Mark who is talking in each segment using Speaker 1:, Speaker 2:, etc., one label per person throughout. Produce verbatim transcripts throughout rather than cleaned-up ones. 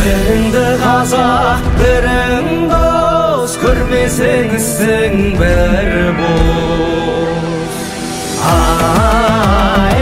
Speaker 1: Біріңді қазақ, бірің дос, көрмесең ісің бір бос. Ай,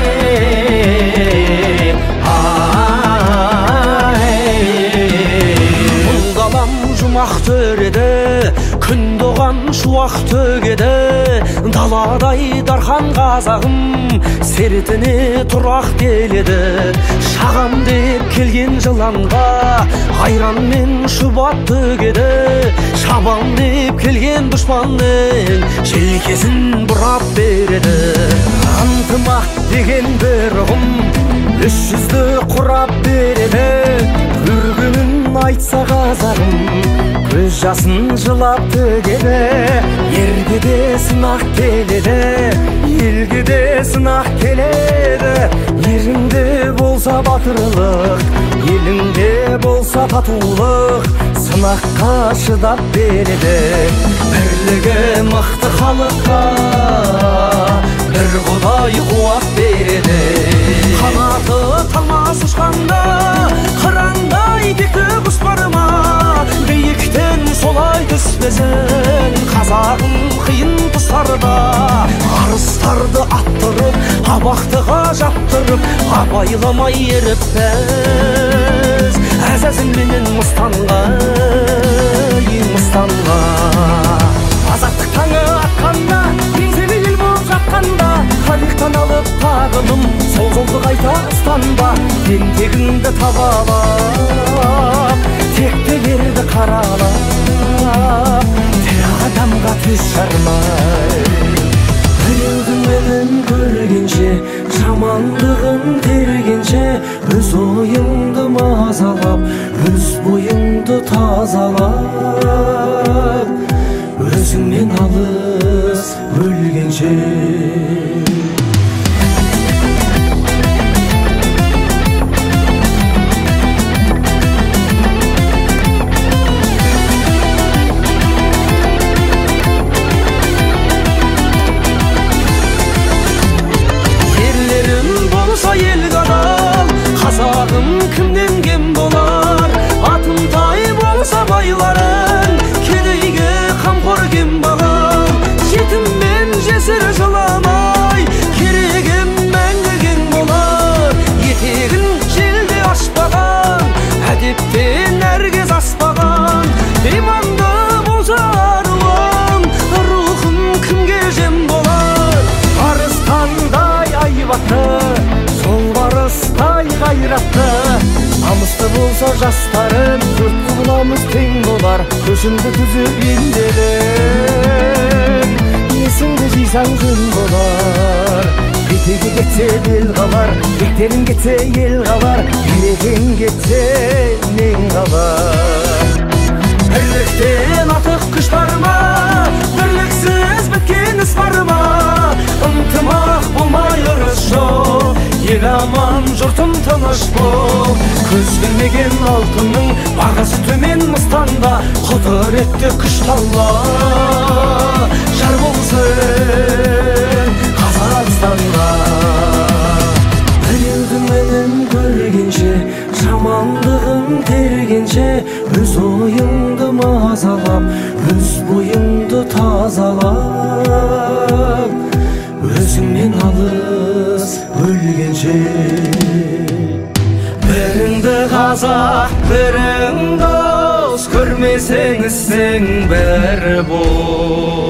Speaker 1: ай, бұл ғалам жұмақ төреді, күн доған шуақ төгеді. Даладай дархан қазағым сертіне тұрақ келеді. Шағам деп келген жыланға айран мен шұбат төгеді. Шабам деп келген дұшпанның желкесін бұрап береді. Антымақ деген бір ұғым үш жүзді құрап береді. Үргімін айтса қазағым көз жасын жылап төгеді. Ерге де сынақ келеді, елге де сынақ келеді. Еріңде болса батырлық, еліңде болса татулық, сынаққа шыдап береді. Бірлігі мықты халыққа бір құдай қуат береді. Қанаты талмас ұшқанда қырандай бекі құс бар ма? Биіктен солай түспесін қазағым қиын тұстарда. Арыстарды аттырып, абақтыға жаптырып, абайламай еріппіз әзәзілменен мұстанға, мұстанға. Азаттық таңы атқанда, еңселі ел болып жатқанда, тарихтан алып тағылым, сол жолды қайта ұстанба. Тентегіңді табалап, тектелерді қаралап, тірі адамға төс жармай. Біреудің мәнін көргенше, жамандығын тергенше, өз ойыңды мазалап, өз бойыңды тазалап, өзіңмен алыс өлгенше. Қазағым кімнен кем болар, атымтай болса байларың, кедейге қамқор кем бағам. Жетім мен жесір жыламай, керегім мәңгі кең болар. Етегін желде ашпаған, әдептен әргез аспаған. Иманды болса аруым, рухым кімге жем болар. Арыстандай айбатты, сол барыстай қайратты, намысты болса жастарым, төрт құбыламыз тең болар. Көшімді түзіп енделіп, есіңді жисаң жөн болар. Бетеге кетсе бел қалар, бектерің кетсе ел қалар, берекең кетсе нең қалар. Бірліктен артық күш бар ма? Бірліксіз біткен іс бар ма? Ынтымақ болмай ырыс жоқ, ел аман жұртым тыныш бол. Көз білмеген алтынның бағасы төмен мыстанда, құдіретті күш талла жар болсын Қазақстанға. Біреудің мәнін көргенше, жамандығын тергенше, өз ойыңды мазалап, өз бойыңды тазалап, өзіңмен алыс өлгенше. Біріңді қазақ, бірің дос, көрмесең ісің бір бос.